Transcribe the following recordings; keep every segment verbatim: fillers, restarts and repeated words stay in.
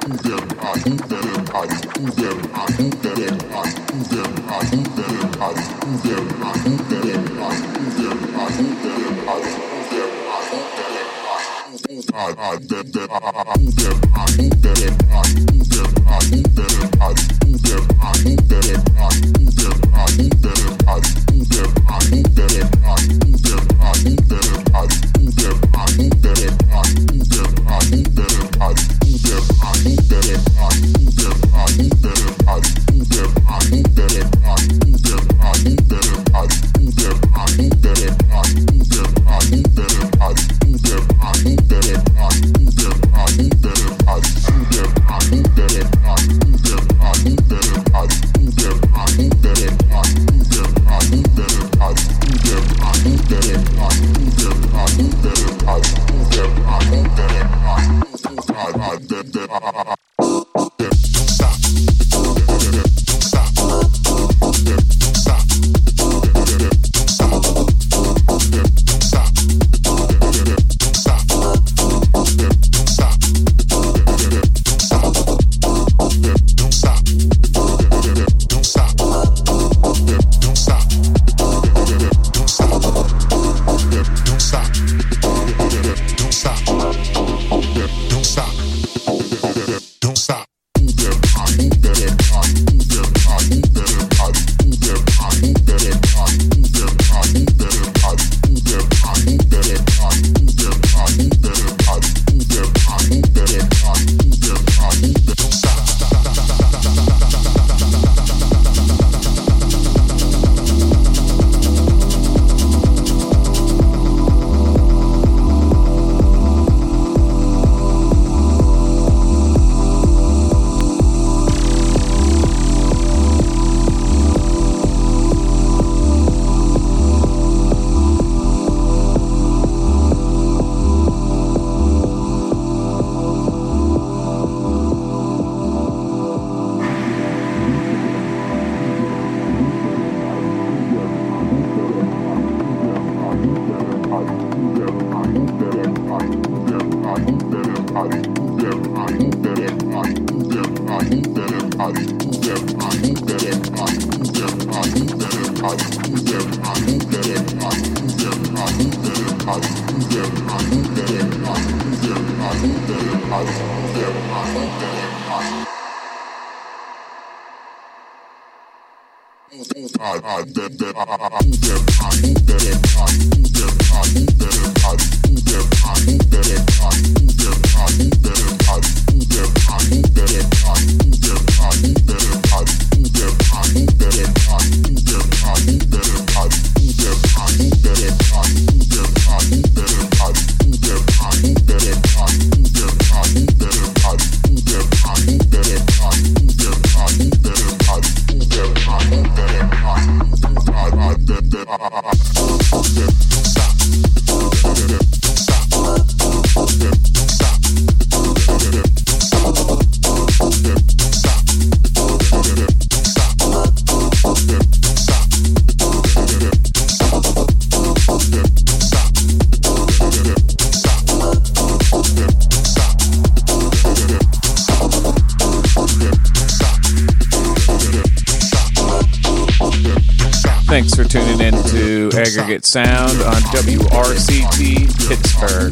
Thanks for tuning in to Aggregate Sound on W R C T Pittsburgh.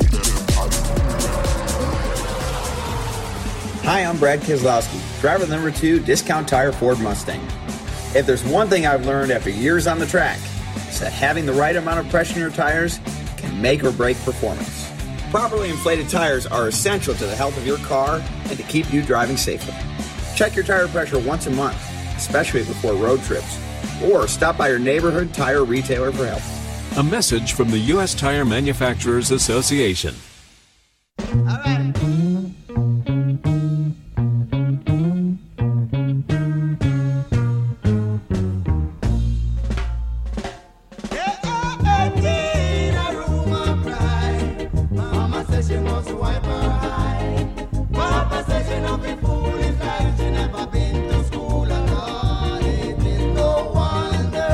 Hi, I'm Brad Keselowski, driver number two, Discount Tire Ford Mustang. If there's one thing I've learned after years on the track, it's that having the right amount of pressure in your tires can make or break performance. Properly inflated tires are essential to the health of your car and to keep you driving safely. Check your tire pressure once a month, especially before road trips, or stop by your neighborhood tire retailer for help. A message from the U S Tire Manufacturers Association. All right.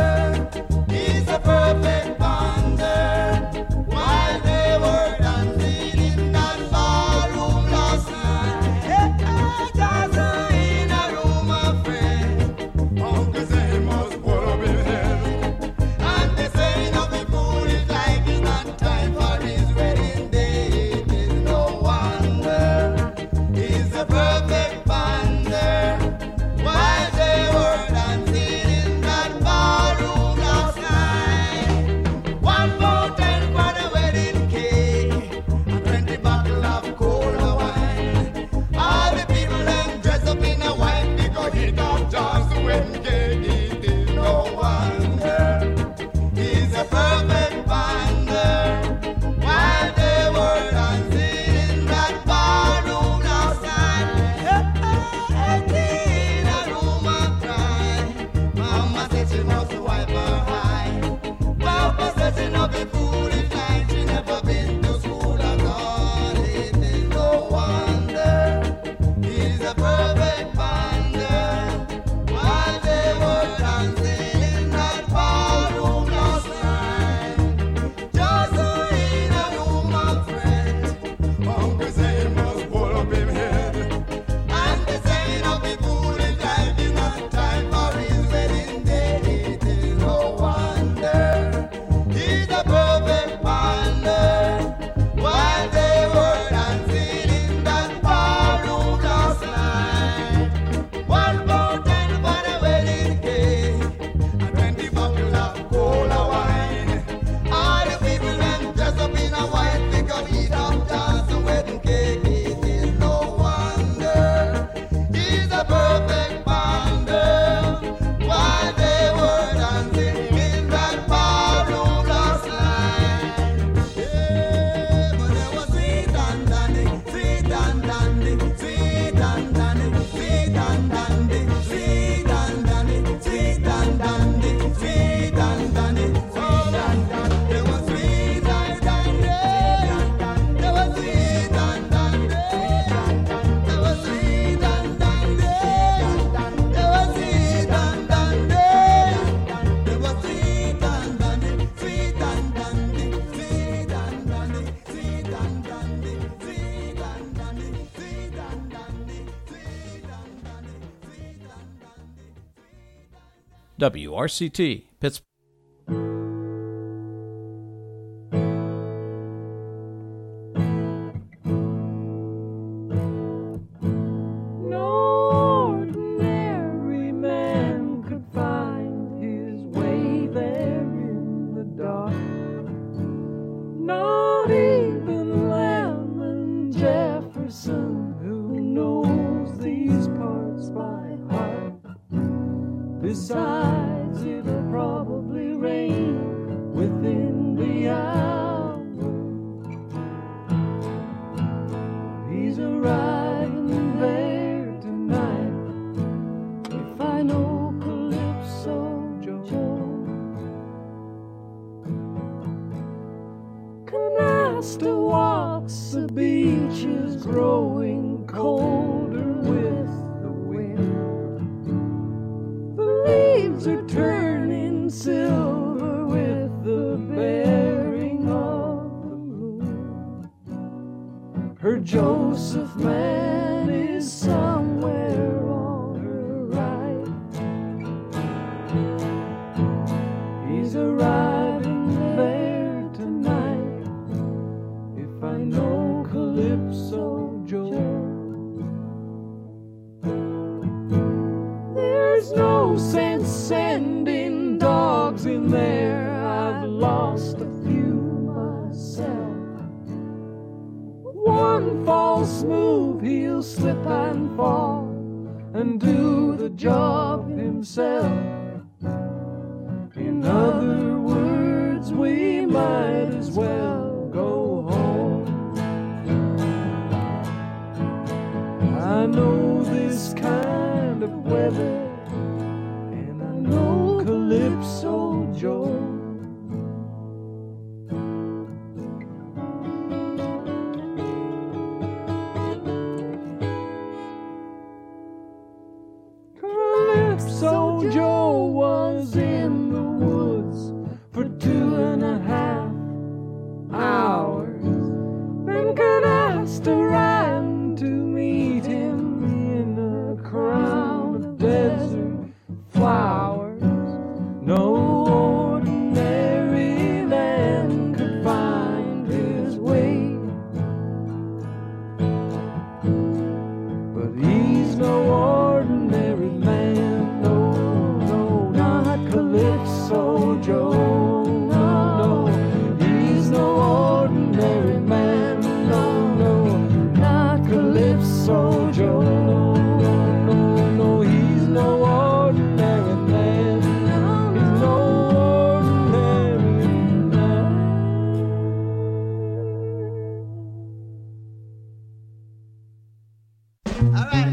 Perfect bonder while they were dancing. W R C T, Pittsburgh. Besides, it'll probably rain within the hour. He's arriving there tonight. If I know Calypso Joe. Canasta walks the beaches, growing colder with the wind. Leaves are turning silver with the bearing of the moon. Her Joseph man is somewhere on her right. He's arriving there tonight. If I know Calypso Joe. There's no sense sending dogs in there. I've lost a few myself. One false move, he'll slip and fall and do the job himself. In other words, we might as well go home. I know this kind of weather, and I know Calypso Joe. Calypso Joe was in the woods for two and a half hours. Then Canasta ran to meet him in a crown of desert flowers. No ordinary man could find his way, but he's no ordinary man. No, no, not Calypso Joe. No, no, he's no ordinary man. No, no, not Calypso Joe. No, no, no, he's no ordinary man. He's no ordinary man. All right.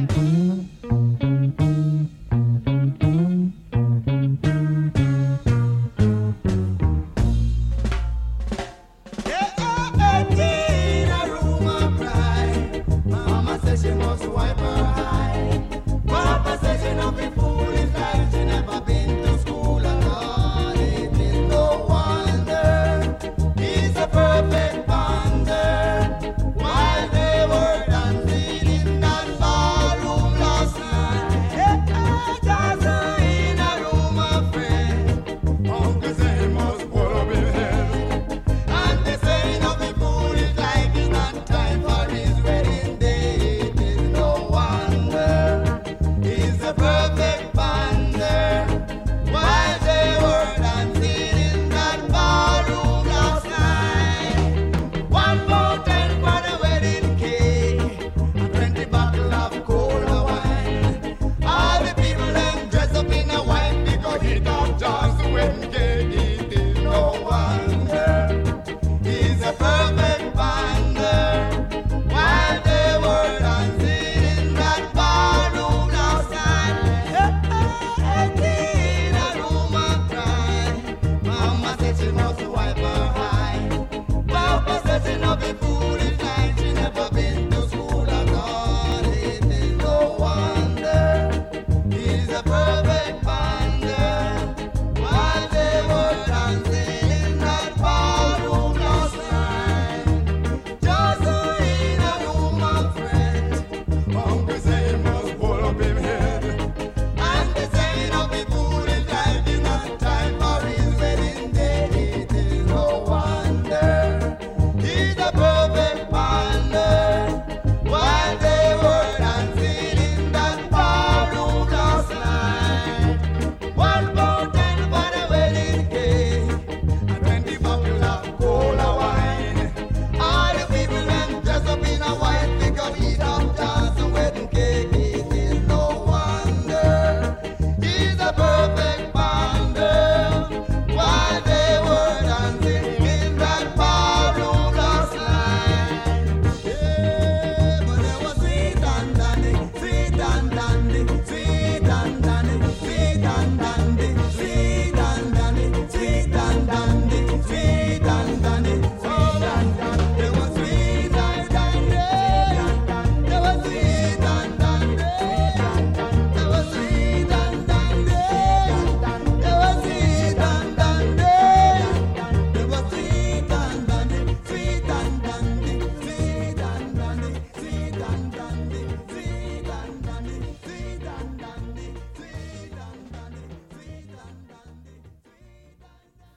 Yeah, oh, eighteen, a room of pride. Mama says she must wipe her eye. Papa says she not be foolish like she never been to school at all. It is no wonder he's a perfect bonder. While they were dancing in that ballroom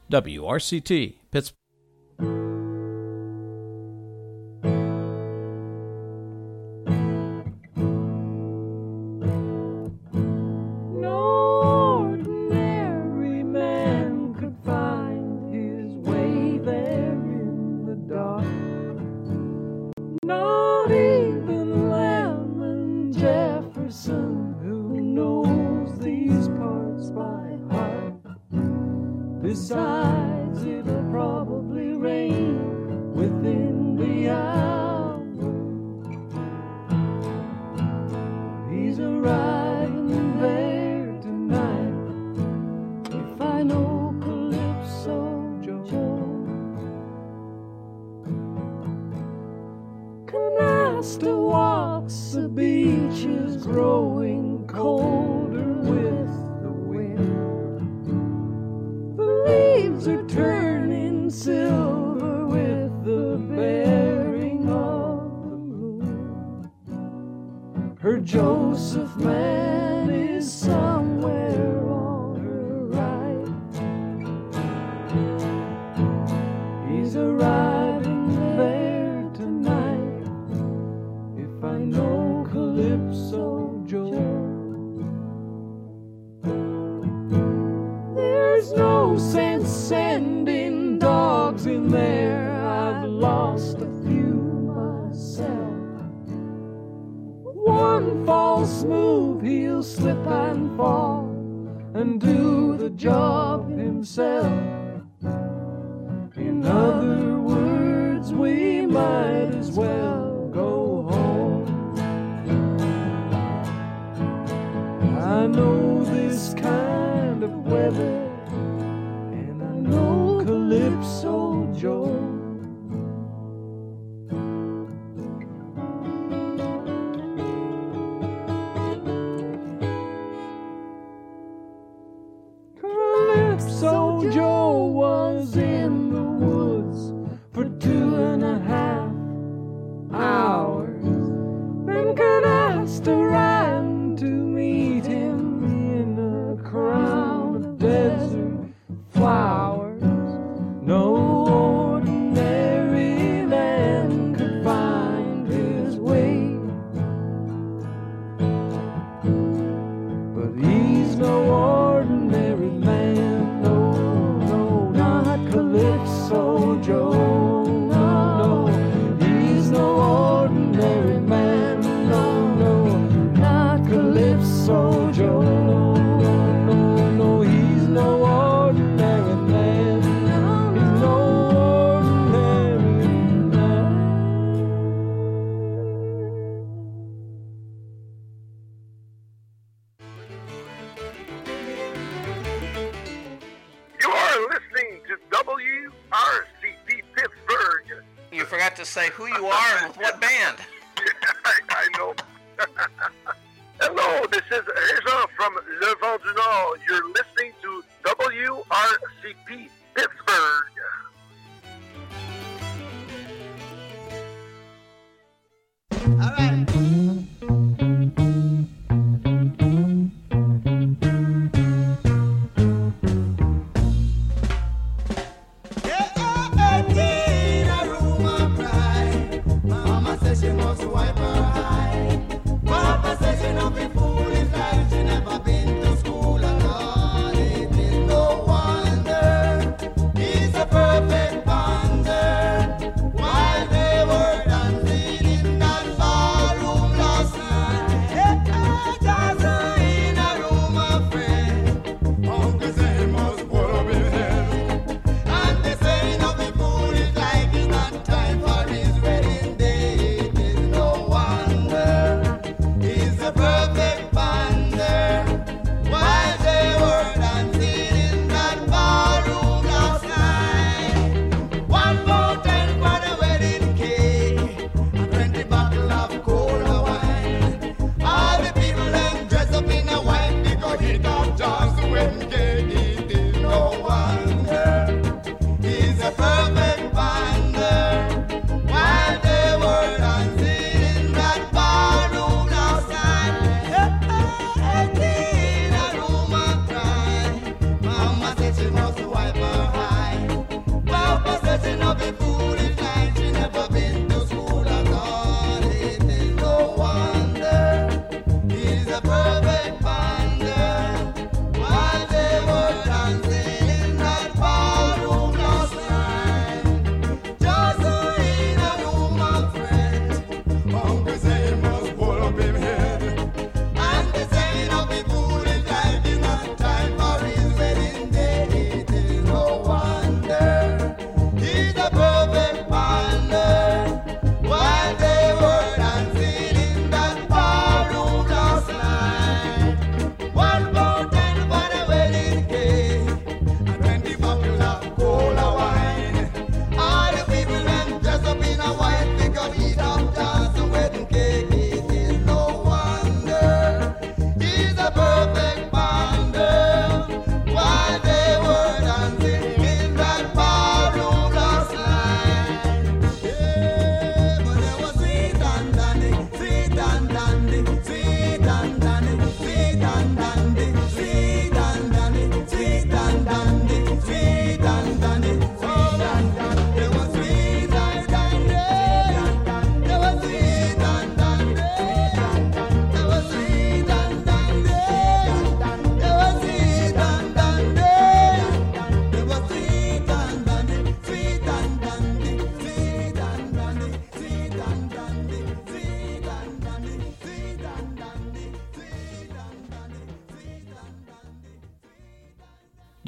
W R C T, Pittsburgh. Besides, it'll probably rain within the hour. He's arriving there tonight. If I know Calypso Joe. Canasta walks the beaches, growing colder with the wind. Leaves are turning silver with the bearing of the moon. Her Joseph man is somewhere on her right. He's arriving there tonight. If I know Calypso Joe. There's no sense sending dogs in there. I've lost a few myself. One false move, he'll slip and fall and do the job himself. In other words, we might as well go home. I know this kind of weather, and I know Calypso Joe. Calypso Joe was in the woods for two and a half hours. Then Canasta ran to meet him in a crown of desert flowers. No ordinary man could find his way, but he's no ordinary man. No, no, not Calypso Joe. No, no, he's no ordinary man. No, no, not Calypso Joe. No, no, no, he's no ordinary man. He's no ordinary man. You are listening to W R C T Pittsburgh. You forgot to say who you are and with what band. I, I know. Hello, this is Régent from Le Vent du Nord. You're listening to W R C P Pittsburgh. All right. Yeah, oh, eighteen, a room of pride. Mama says she must wipe her eye. Papa says she not be foolish like she never been to school at all. It is no wonder he's a perfect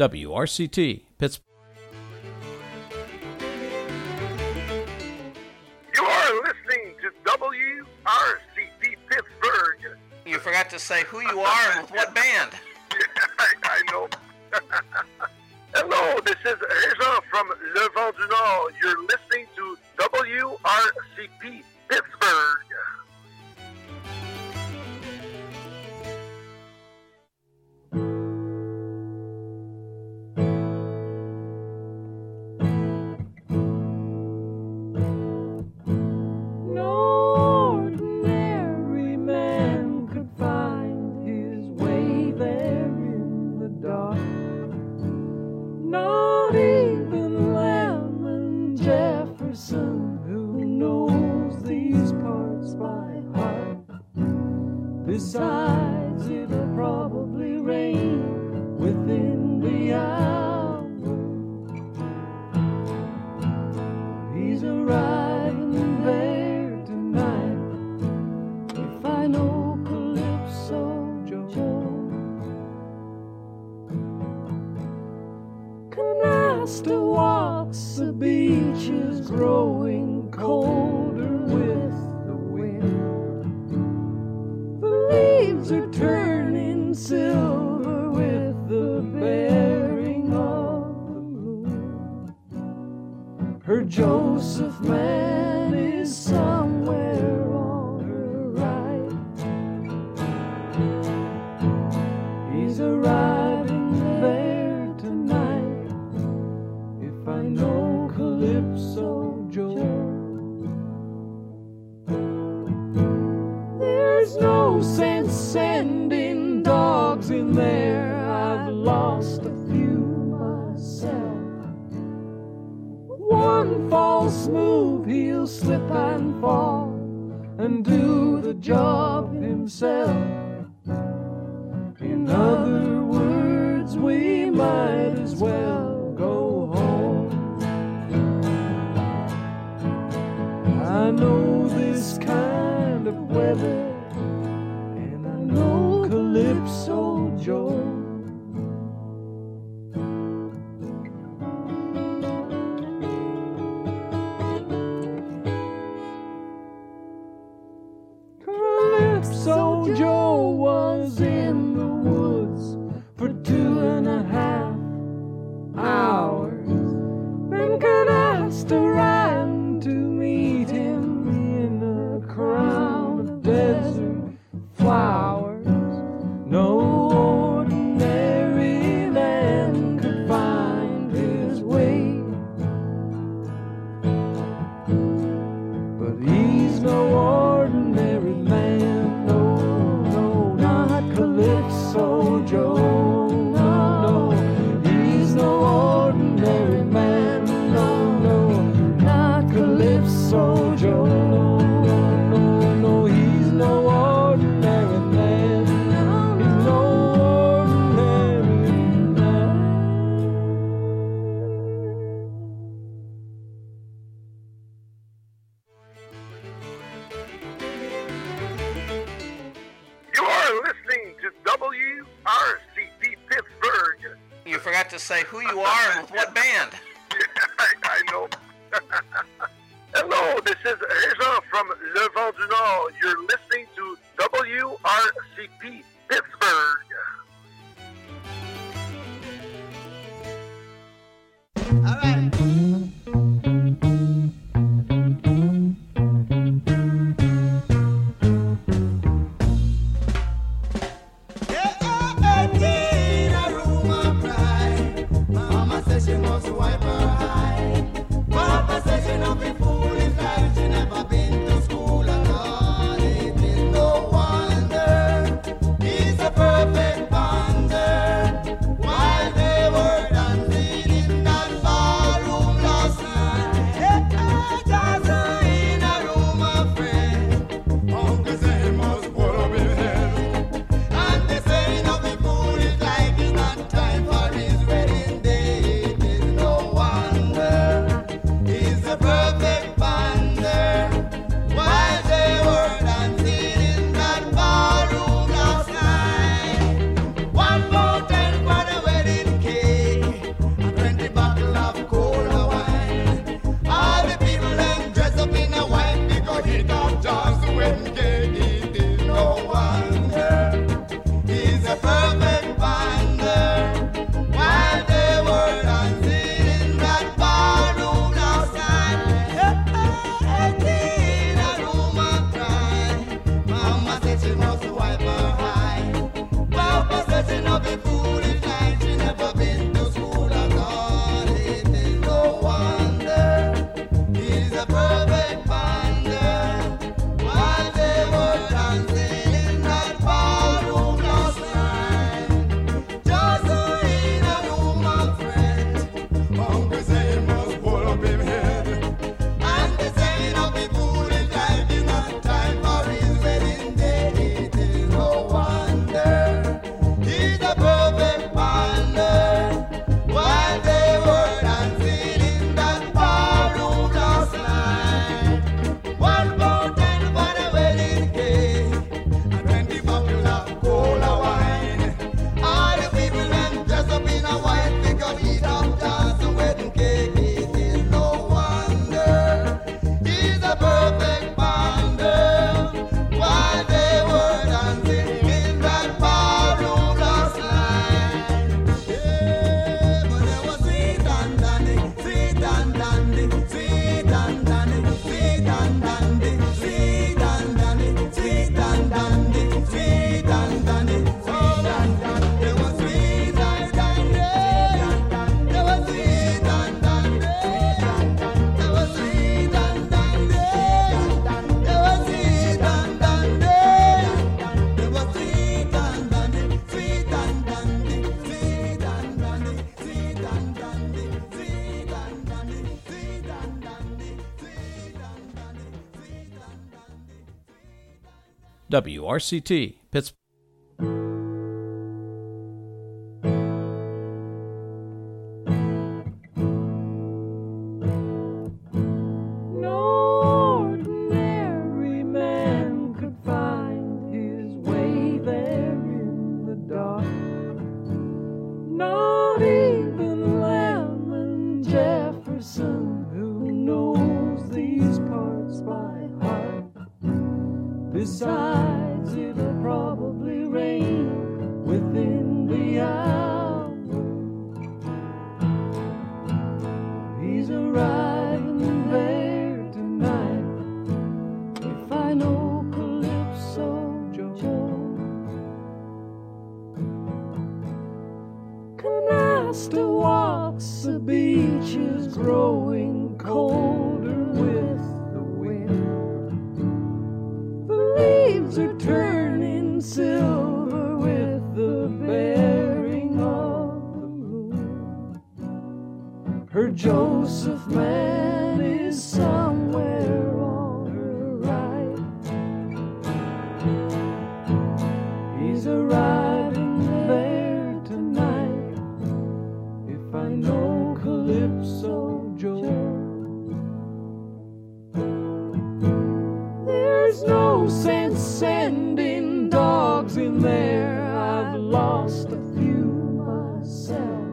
W R C T, Pittsburgh. You are listening to W R C T Pittsburgh. You forgot to say who you are and with what band. I, I know. Hello, this is Régent from Le Vent du Nord. You're listening to W R C P Pittsburgh. Besides, it'll probably rain within the hour. He's arriving there tonight. If I know Calypso Joe. Canasta walks the beaches, growing colder with the wind. Leaves are turning silver with the bearing of the moon. Her Joseph man is somewhere on her right. He's arriving there tonight. If I know Calypso Joe. There's no sense sending dogs in there. I've lost a few myself. One false move, he'll slip and fall and do the job himself. In other words, we might as well go home. I know this kind of weather, and I know Calypso Joe. Calypso Joe was in the woods for two and a half hours. Then Canasta ran to meet him in a crown of desert flowers. No ordinary man could find his way, but he's no ordinary man. No, no, not Calypso Joe. No, no, he's no ordinary man. No, no, not Calypso Joe. No, no, he's no ordinary man. He's no ordinary man. You are listening to W R C T Pittsburgh. You forgot to say who you are and with what band. I, I know. Hello, this is Régent from Le Vent du Nord. You're listening to W R C P Pittsburgh. All right. Yeah, oh, oh, in a room of pride. Mama says she must wipe her eye. Papa says she not be foolish like she never been to school at all. It is no wonder he's a perfect bonder. While they were dancing in that ballroom. W R C T, Pittsburgh. Besides, it'll probably rain within the hour. He's arriving there tonight. If I know Calypso Joe. Canasta walks the beaches, growing colder with the wind. Leaves are turning silver with the bearing of the moon. Her Joseph man is somewhere on her right. He's arriving there tonight. If I know Calypso Joe. There's no sense sending dogs in there. I've lost a few myself.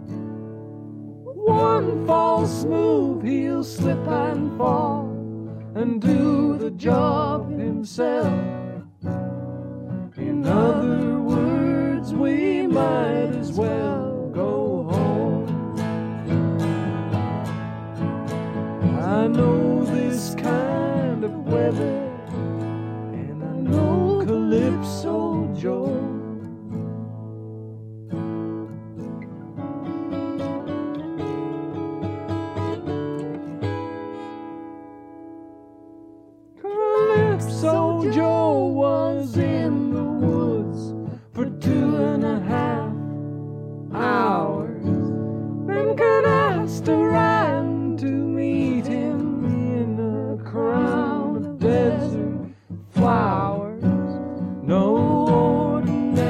One false move, he'll slip and fall and do the job himself. In other words, we might as well go home. I know this kind of weather, and I know Calypso Joe. Calypso Joe was in the woods for two and a half hours. Then Canasta ran to meet him in a crown of desert flowers. No ordinary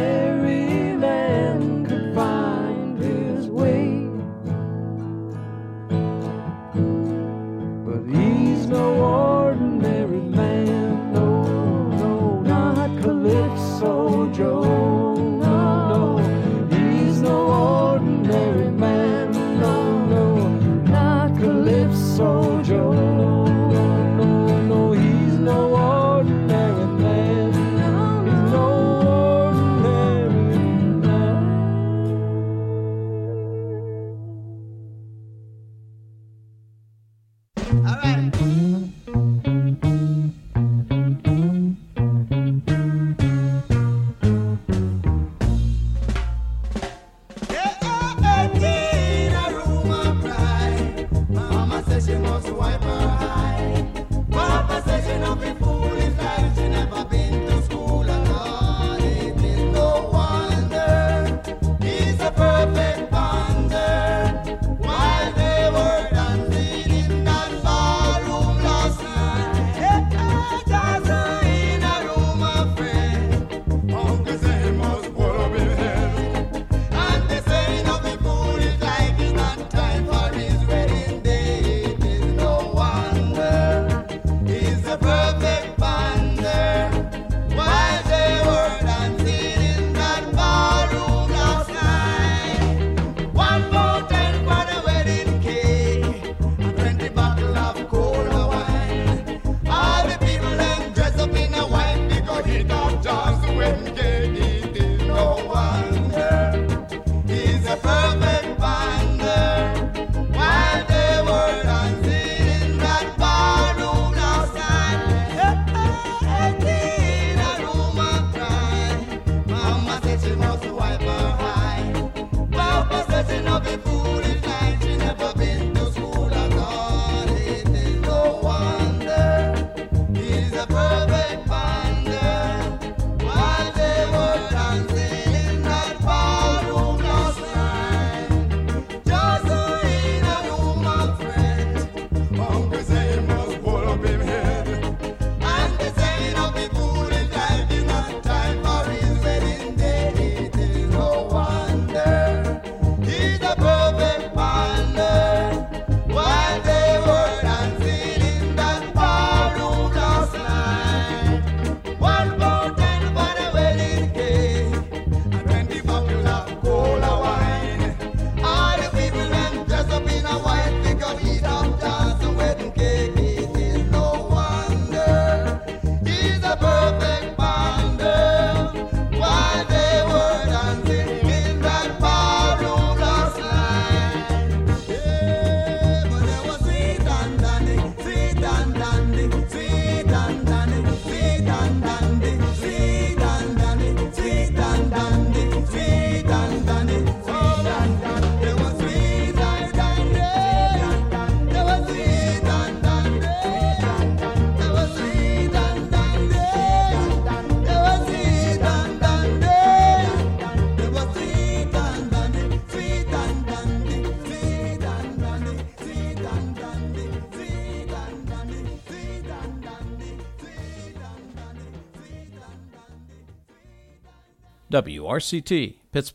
W R C T, Pittsburgh.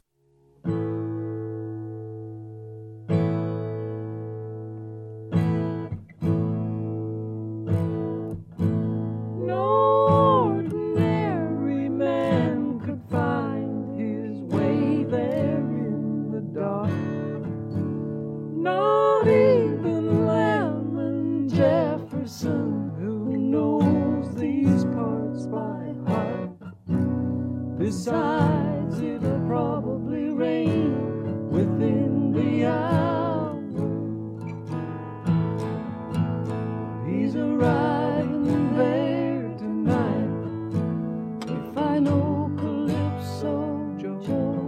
Besides, it'll probably rain within the hour. He's arriving there tonight. If I know Calypso Joe.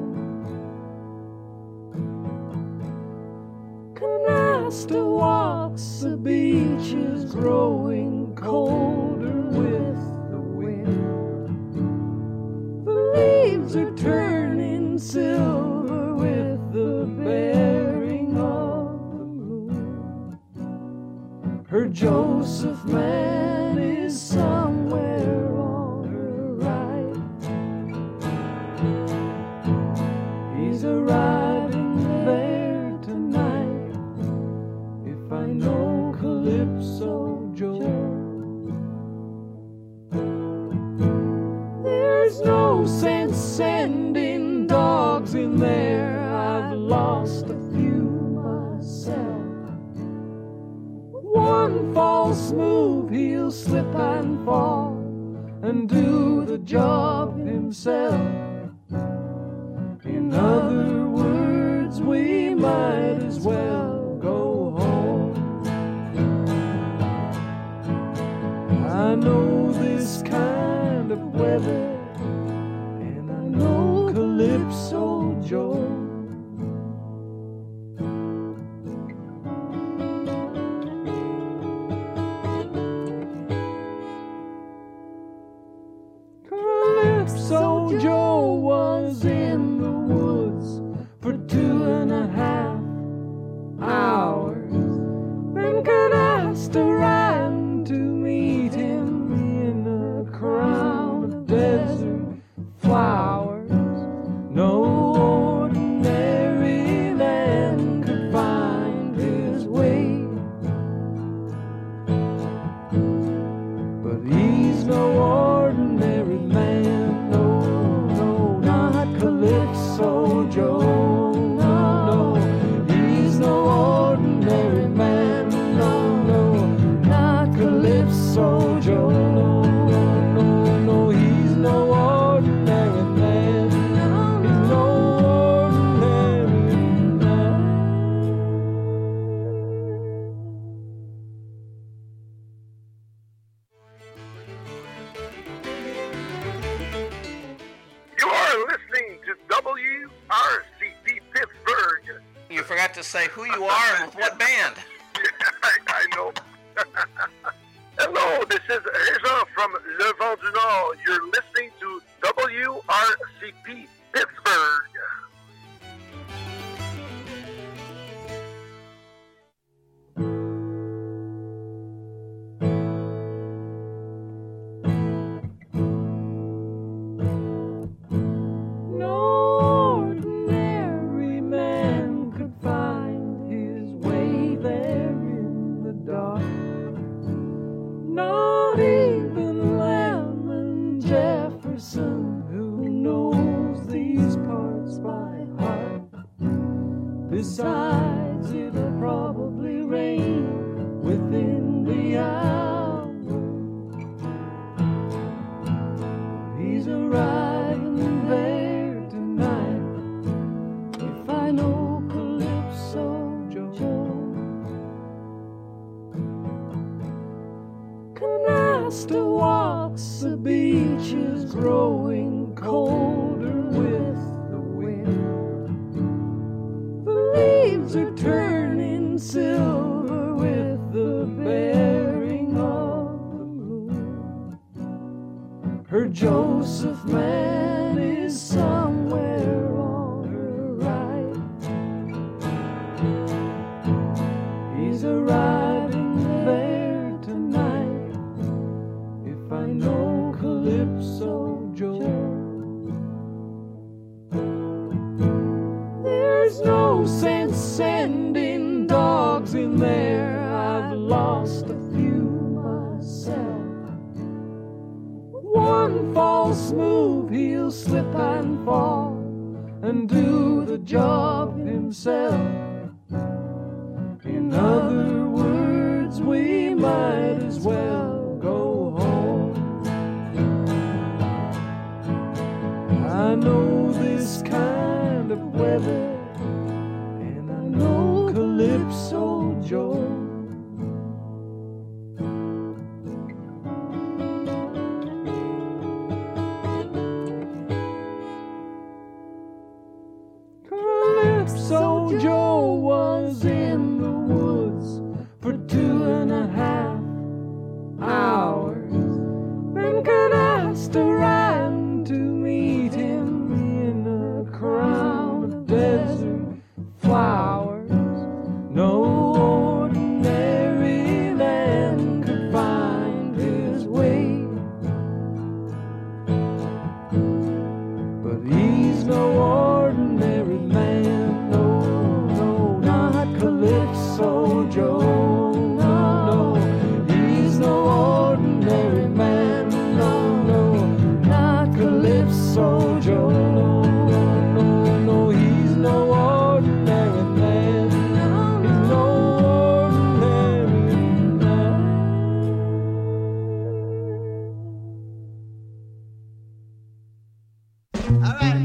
Canasta walks the beaches, growing colder with the wind. Leaves are turning silver with the bearing of the moon. Her Joseph man is somewhere on her right. He's arriving there tonight. If I know Calypso Joe. There's no sense sending dogs in there. I've lost a few myself. One false move, he'll slip and fall and do the job himself. In other words, we might as well go home. I know this kind of weather, and I know Calypso Joe. Calypso Joe was in the woods for two and a half hours. Then Canasta ran to meet him in a crown of desert flowers. No ordinary man could find his way, but he's no ordinary man. No, no, not Calypso Joe. No, no, he's no ordinary man. No, no, not Calypso Joe. No, no, no, he's no ordinary man. He's no ordinary man. You are listening to W R C P Pittsburgh. You forgot to say who you are and with what band. I, I know. Hello, this is Régent from Le Vent du Nord. You're listening to W R C P Pittsburgh. No ordinary man could find his way there in the dark. Not even Lemon Jefferson, who knows these parts by heart. Besides, it'll probably rain within the hour. He's arriving there tonight. If I know Calypso Joe. Canasta walks the beaches, growing colder with the wind. The leaves are turning silver with the bearing of the moon. Her Joseph man is somewhere on her right. He's arriving there tonight. If I know Calypso Joe. There's no sense sending dogs in there. I've lost a few myself. One false move, he'll slip and fall and do the job himself. In other words, we might as well go home. I know this kind of weather, and I know Calypso Joe. Calypso Joe was in the woods for two and a half hours. Then Canasta ran to meet him in a crown of desert flowers. No ordinary man could find his way, but he's no ordinary man. No, no, not Calypso Joe. No, no, he's no ordinary man. No, no, not Calypso Joe. No, no, he's no ordinary man. He's no ordinary man. All right.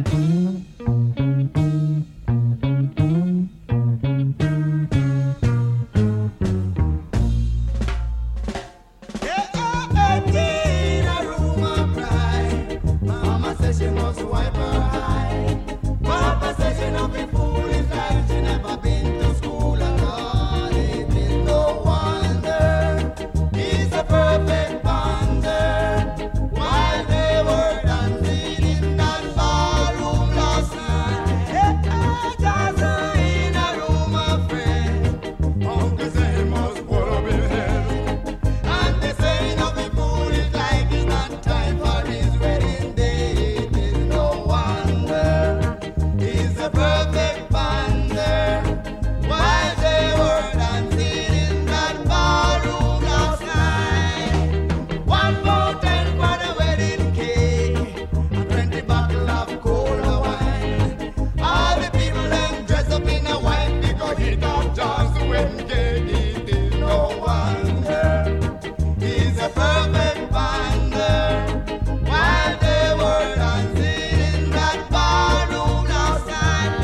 Yeah, oh, eighteen, a room of pride. Mama says she must wipe her eye. Papa says she not be foolish like she never been to school at all. It is no wonder he's a perfect bonder. While they were dancing in that ballroom last night, yeah, just in a room of friends. Uncle say he must put up his head. And they say not be foolish like it's not time for his wedding day. It is no wonder he's a perfect bonder. While they were dancing in that ballroom last night, one fountain for the wedding cake, and twenty bottles of cola wine. All the people them dress up in a white because he don't just the wedding cake. It is no wonder he's a perfect bonder. While they were dancing in that ballroom last night,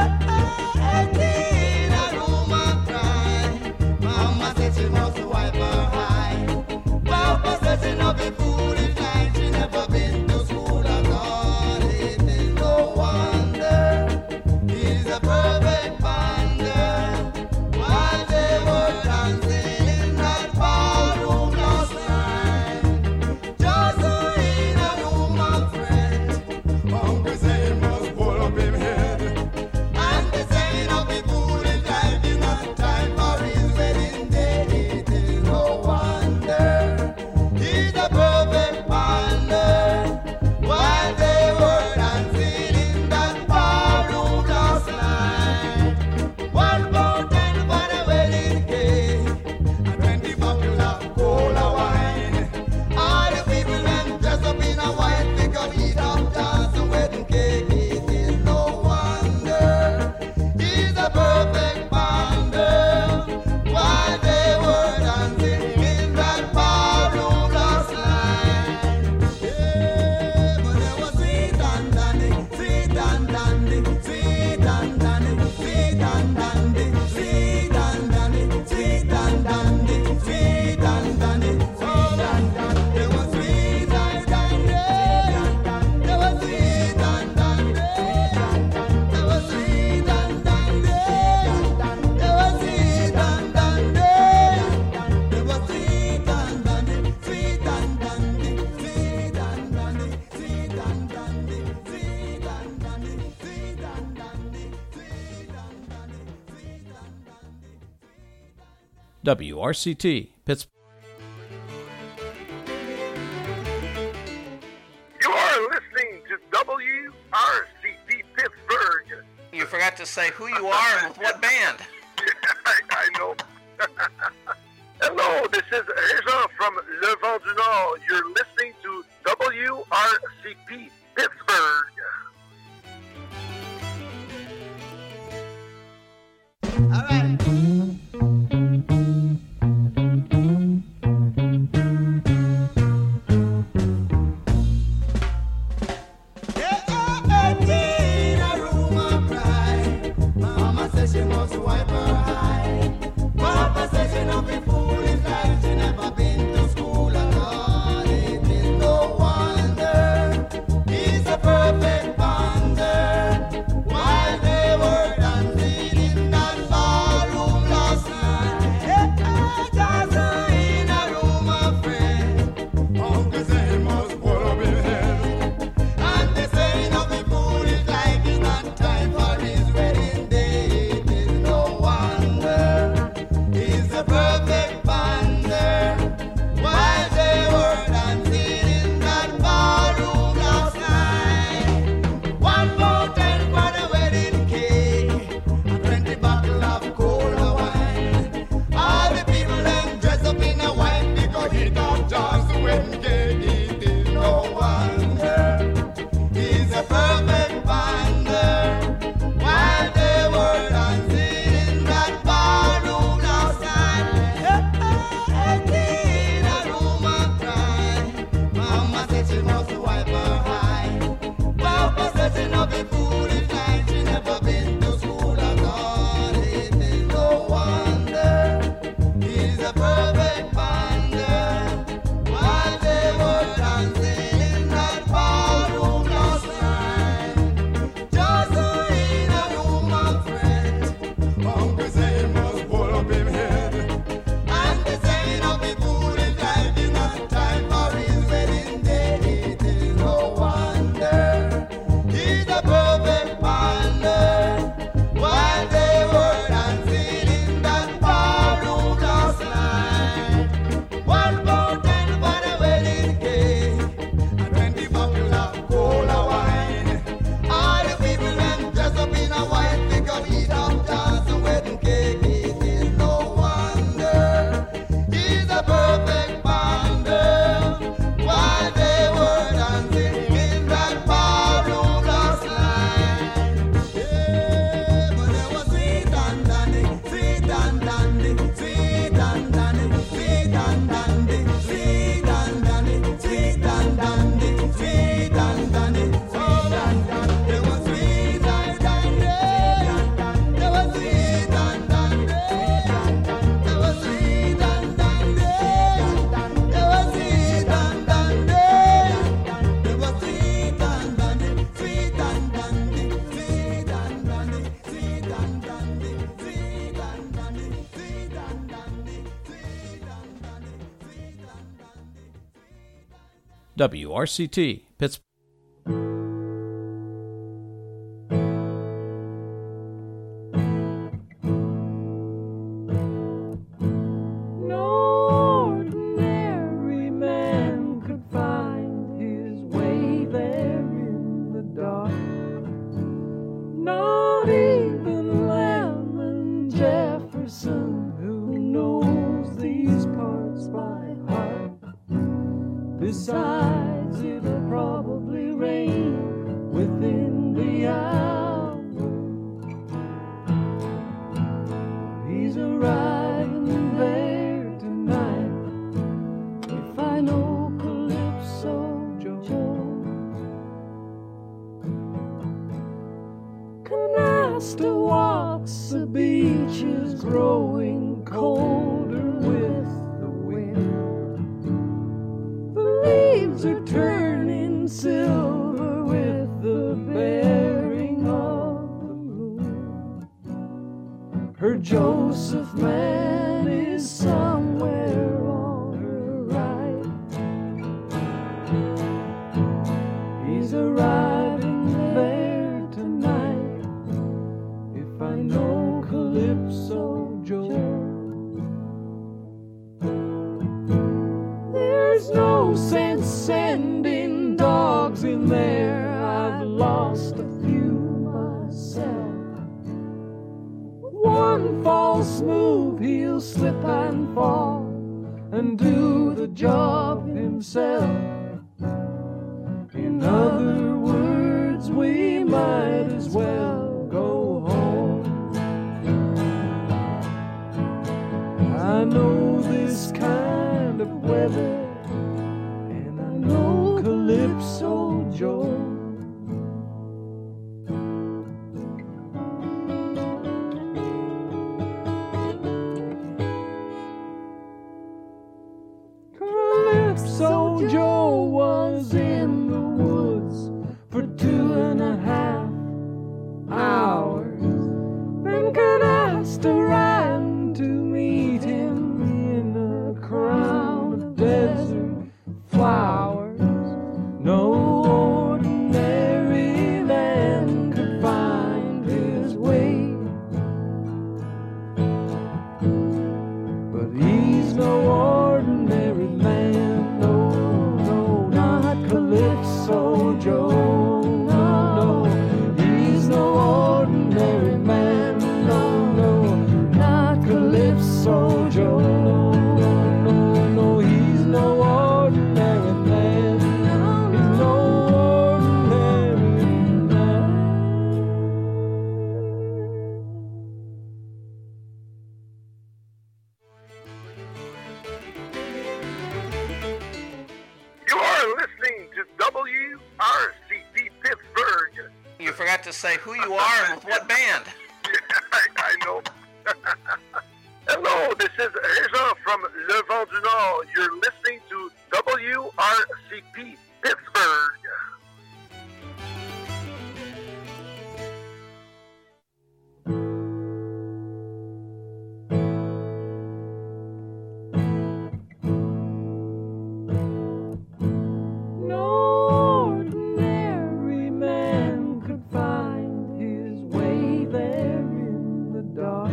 and in a room of pride, Mama said she must wipe her eye. Papa said she not be foolish like she never been to school at all. It is no wonder he's a perfect bonder. While they were dancing in that ballroom last night, just in a room of friends. Uncle say he must pull up his head, and they say not be foolish like it's not time for his wedding day. It is no wonder he's a perfect bonder. While they were dancing in that ballroom last night, one fountain for the wedding cake, and twenty bottles of cola wine. All the people them dress up in a white because he don't dance the wedding cake. It is no wonder he's a perfect bonder. While they were dancing in that ballroom last night, yeah, but there was sweet and dandy, sweet and dandy, sweet and dandy, sweet and dandy, sweet and dandy, sweet and dandy, sweet and dandy, sweet and dandy. There was sweet and dandy, there was sweet and dandy, there was sweet and dandy, there was sweet and dandy, there was sweet and dandy, sweet and dandy, sweet and dandy, sweet and dandy, sweet and dandy, sweet and dandy, sweet and dandy, sweet and dandy. W R C T, Pittsburgh. You are listening to W R C P Pittsburgh. You forgot to say who you are and with what band. I, I know. Hello, this is Régent from Le Vent du Nord. You're listening to W R C P Pittsburgh. All right. She must wipe her eye. Papa says she not be foolish like she never been to school at all. It is no wonder he's a perfect bonder. While they were dancing in that ballroom last night, just in a room of friends. Uncle said he must put up his head, and they say he not be foolish like it's not time for his wedding day. Perfect bonder. While they were dancing in that ballroom last night, one fountain for the wedding cake, a twenty bottle of cola wine. All the people them dress up in a white because he got just the wedding cake. It is no wonder he's a perfect bonder. While they were dancing in that ballroom last night. She must wipe her eye. Papa says she not be foolish like she never been to school at all. It is no wonder he's a perfect bonder. While they were dancing in that ballroom last night, just in a room of friends. Uncle say he must pull up his head, and they say he not be foolish like it's not time for his wedding day. He's a perfect bonder. While they were dancing in that ballroom last night, one fountain for the wedding cake, and twenty bottles of cola wine. All the people them dress up in a white because eat up dance the wedding cake. It is no wonder he's a perfect bonder. While they were dancing in that ballroom last night, yeah, but there was sweet and dandy, sweet and dandy, sweet and dandy, sweet and dandy, sweet and dandy, sweet and dandy, sweet and dandy, sweet and dandy. There was sweet and dandy, there was sweet and dandy, there was sweet and dandy, there was sweet and dandy. There was sweet and dandy, sweet and dandy, sweet and dandy, sweet and dandy, sweet and dandy, sweet and dandy, sweet and dandy, sweet and dandy. W R C T, Pittsburgh. No ordinary man could find his way there in the dark. Not even Lyman Jefferson, who knows these parts by heart. Besides, it'll probably rain within the hour. He's arriving there tonight. If I know Calypso Joe, Canasta walks the beaches, growing colder with the wind. The leaves are turning silver with the bearing of the moon. Her Joseph man is somewhere on her right. He's arriving there tonight. If I know Calypso Joe. There's no sense sending dogs in there. I've lost a few myself. One false move, he'll slip and fall and do the job himself. In other words, we might as well go home. I know this kind of weather, and I know Calypso Joe. Calypso Joe was in the woods for two and a half hours. Then Canasta ran to meet him in a crown of desert flowers. No ordinary man could find his way, but he's no ordinary man. No, no, not Calypso Joe. No, no, he's no ordinary man. No, no, not Calypso Joe. No, no, he's no ordinary man. He's no ordinary man. You are listening to W R C P Pittsburgh. You forgot to say who you are and with what band. I, I know. Hello, this is Régent from Le Vent du Nord. You're listening to W R C P Pittsburgh. No ordinary man could find his way there in the dark.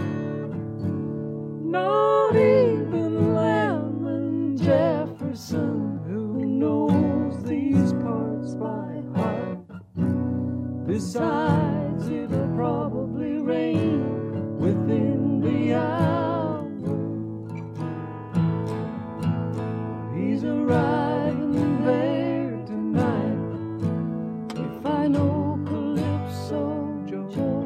Not even Lemon Jefferson, who knows these parts by heart. Besides, it'll probably rain within the hour. He's arriving there tonight, if I know Calypso Joe.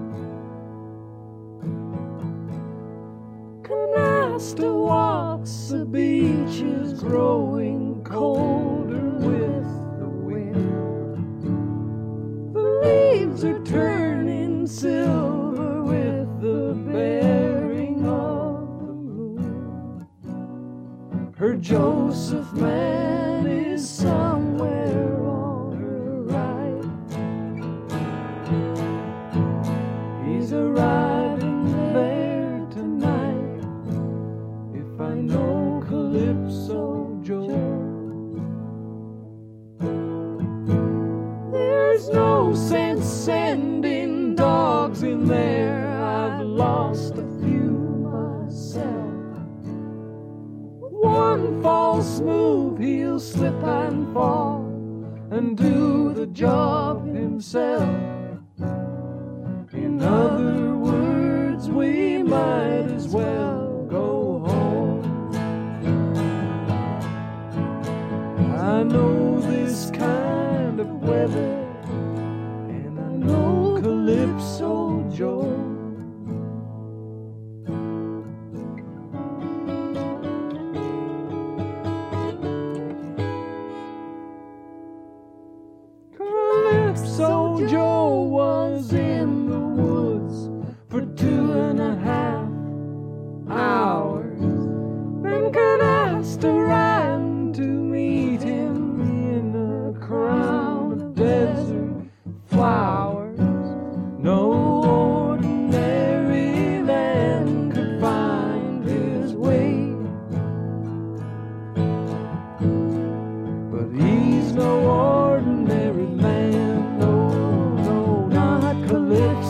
Canasta walks the beaches, growing colder with the wind. The leaves are turning silver with the bearing of the moon. Her Joseph man is somewhere on her right. He's arriving there tonight, if I know Calypso Joe. There's no sense sending dogs in there, I've lost a few myself. One false move, he'll slip and fall and do the job himself. In other words, we might as well go home. I know this kind of weather, and I know Calypso Joe. Calypso Joe was in the woods for two and a half hours. Then Canasta ran to meet him in a crown of desert flowers. No ordinary man could find his way, but he's no ordinary man. No, no, not Calypso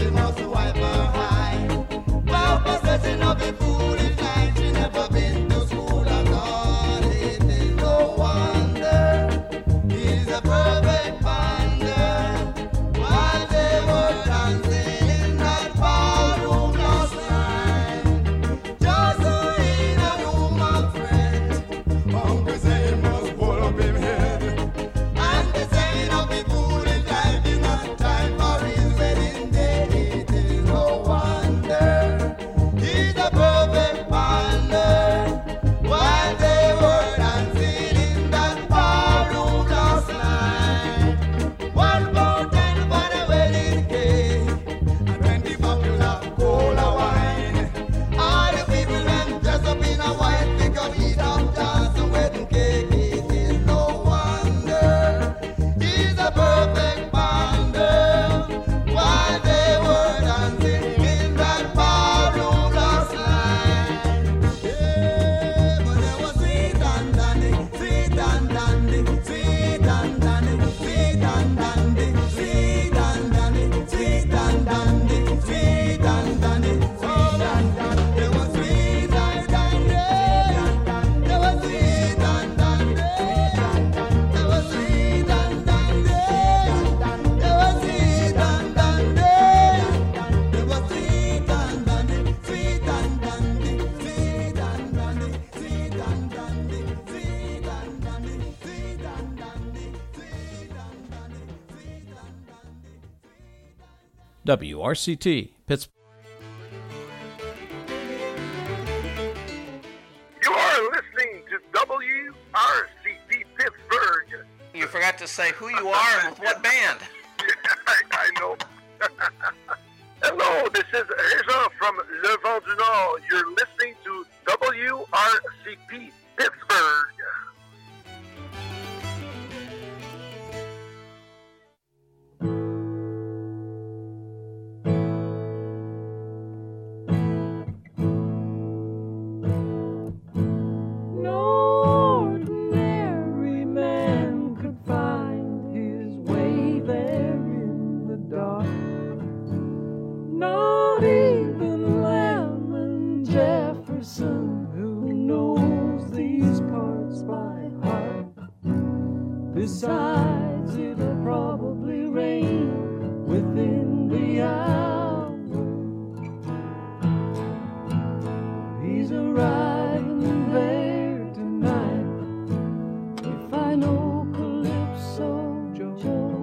she must wipe her eye. Papa says she not be foolish like she never been to school at all. It is no wonder he's a perfect bonder. While they were dancing in that ballroom last night, just so in a room, my friend, Uncle said he must pull up him head. And they say he not be foolish like it's not time for his wedding day. It is no wonder he's a perfect bonder. While they were dancing in that ballroom last night, one pound ten for the wedding cake and twenty bottles of cola wine. All the people them dressed up in a white because eat up dance the wedding cake. It is no wonder he's a perfect bonder. While they were dancing in that ballroom last night. Yeah, but there was sweet and dandy, sweet and dandy, sweet and dandy, sweet and dandy, sweet and dandy, sweet and dandy, sweet and dandy, sweet and dandy. There was sweet and dandy, there was sweet and dandy, there was sweet and dandy, there was sweet and dandy, there was sweet and dandy, sweet and dandy, sweet and dandy, sweet and dandy, sweet and dandy, sweet and dandy, sweet and dandy, sweet and dandy. W R C T, Pittsburgh. You are listening to W R C T Pittsburgh. You forgot to say who you are and with what band. I, I know. Hello, this is Régent from Le Vent du Nord. You're listening to W R C P Pittsburgh. No ordinary man could find his way there in the dark. Not even Lamb Jefferson, who knows these parts by heart. Besides, it'll probably rain within the hour. He's arriving there tonight. If I know Calypso Joe,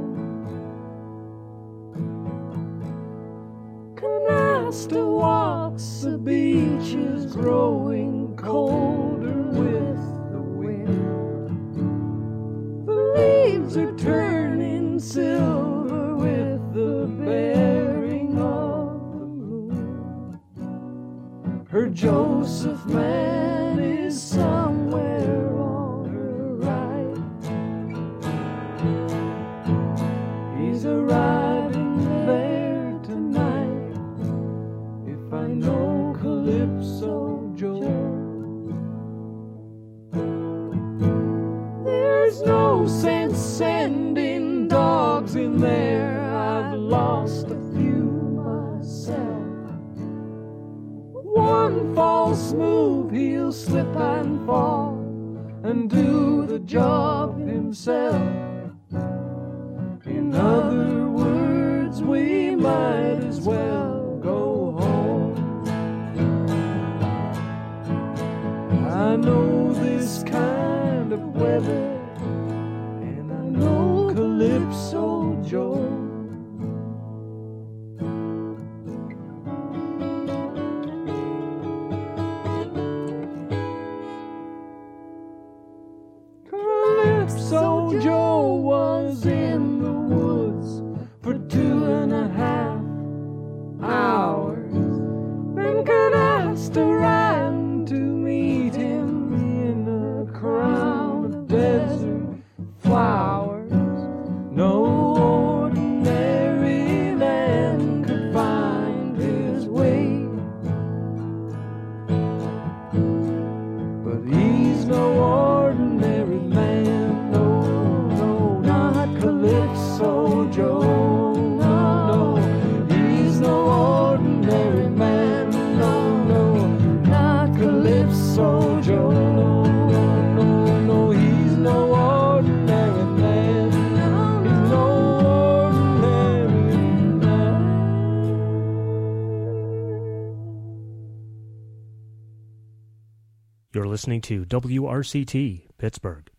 Canasta walks the beaches, growing colder with the wind. The leaves are turning silver with the bearing of the moon. Her Joseph man is somewhere on her right. He's arriving there tonight. If I know Calypso Joe. There's no sense sending dogs in there. I've lost a few myself. One false move, he'll slip and fall and do the job himself. In other words, we might as well go home. I know this kind of weather, and I know Calypso Joe. Calypso Joe was in the woods You're listening to W R C T, Pittsburgh.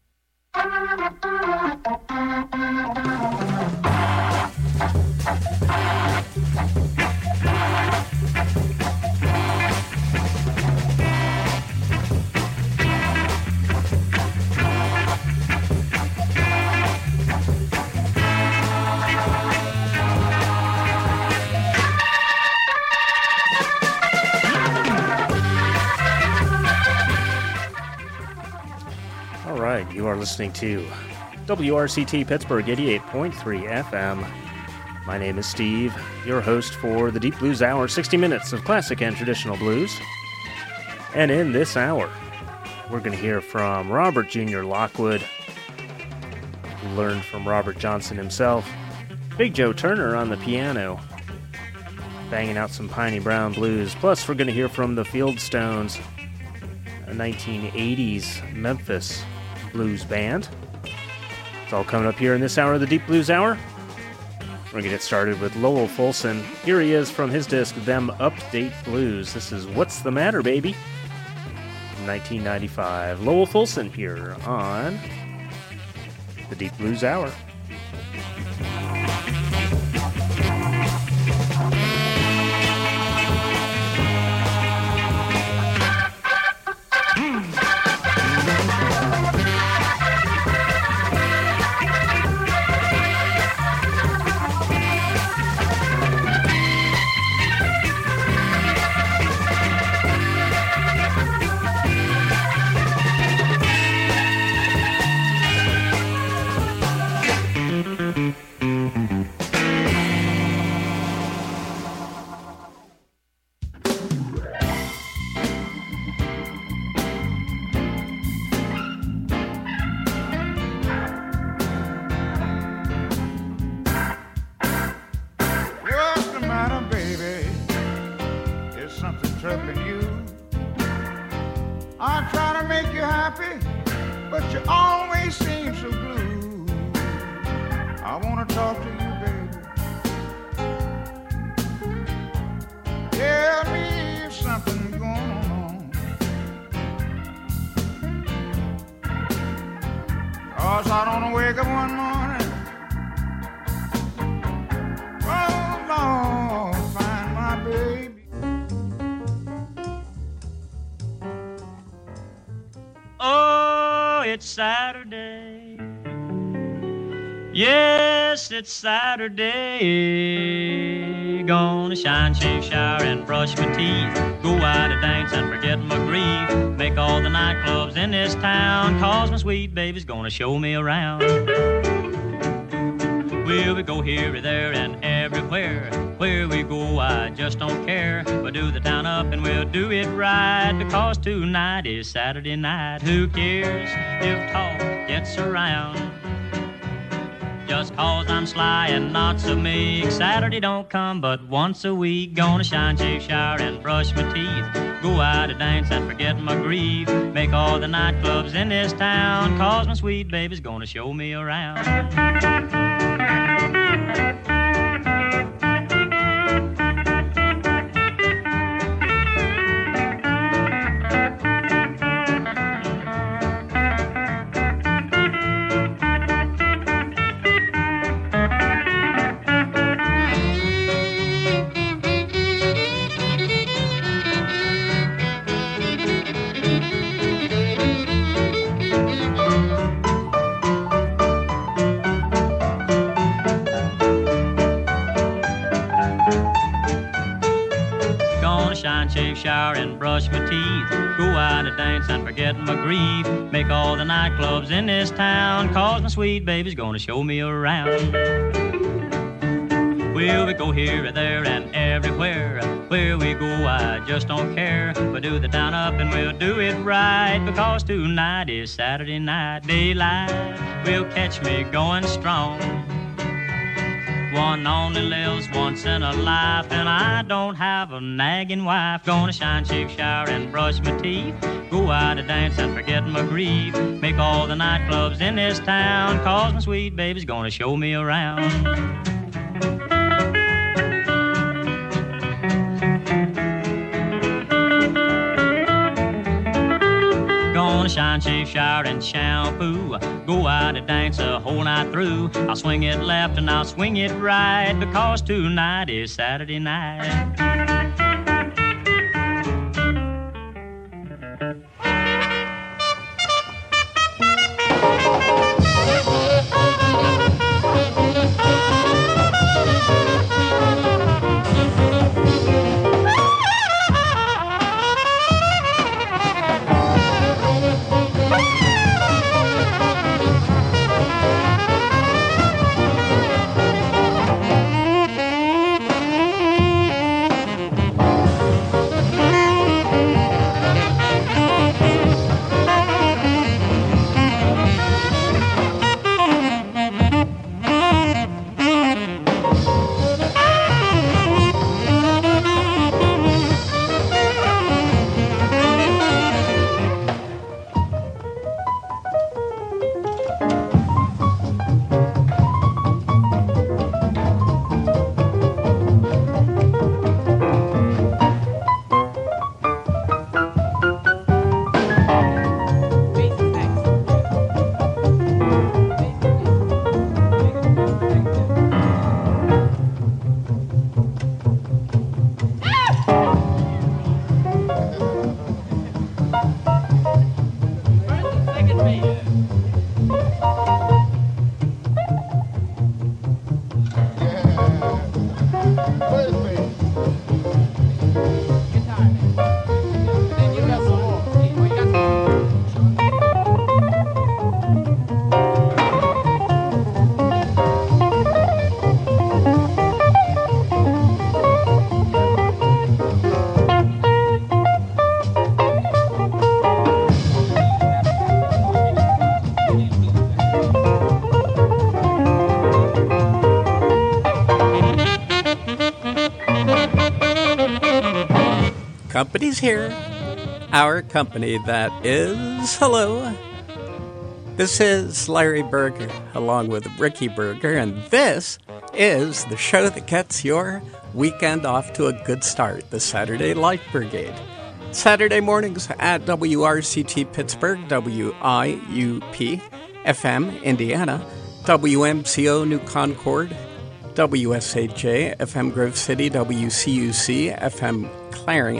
You are listening to W R C T Pittsburgh eighty-eight point three F M. My name is Steve, your host for the Deep Blues Hour, sixty minutes of classic and traditional blues. And in this hour, we're going to hear from Robert Junior Lockwood, who learned from Robert Johnson himself. Big Joe Turner on the piano, banging out some Piney Brown blues. Plus, we're going to hear from the Fieldstones, a nineteen eighties Memphis blues band. It's all coming up here in this hour of the Deep Blues Hour. We're going to get started with Lowell Fulson. Here he is from his disc, Them Update Blues. This is What's the Matter, Baby? nineteen ninety-five. Lowell Fulson here on the Deep Blues Hour. Saturday. Yes, it's Saturday. Gonna shine, shave, shower, and brush my teeth. Go out and dance and forget my grief. Make all the nightclubs in this town, cause my sweet baby's gonna show me around. We'll we go here, there, and everywhere. Where we go, I just don't care. We'll do the town up and we'll do it right, because tonight is Saturday night. Who cares if talk gets around? Just cause I'm sly and not so meek. Saturday don't come but once a week. Gonna shine, shave, shower, and brush my teeth. Go out and dance and forget my grief. Make all the nightclubs in this town, cause my sweet baby's gonna show me around. Shave, shower, and brush my teeth. Go out and dance and forget my grief. Make all the nightclubs in this town, cause my sweet baby's gonna show me around. We'll we go here, there, and everywhere. Where we go, I just don't care. We'll do the town up and we'll do it right, because tonight is Saturday night. Daylight will catch me going strong. One only lives once in a life, and I don't have a nagging wife. Gonna shine, shave, shower, and brush my teeth. Go out and dance and forget my grief. Make all the nightclubs in this town, cause my sweet baby's gonna show me around. line, shave, shower, and shampoo. Go out and dance the whole night through. I'll swing it left and I'll swing it right, because tonight is Saturday night. Company's here. Our company, that is. Hello. This is Larry Berger, along with Ricky Berger, and this is the show that gets your weekend off to a good start, the Saturday Light Brigade. Saturday mornings at W R C T Pittsburgh, W I U P, F M Indiana, W M C O New Concord, W S A J, F M Grove City, W C U C, F M Clarion,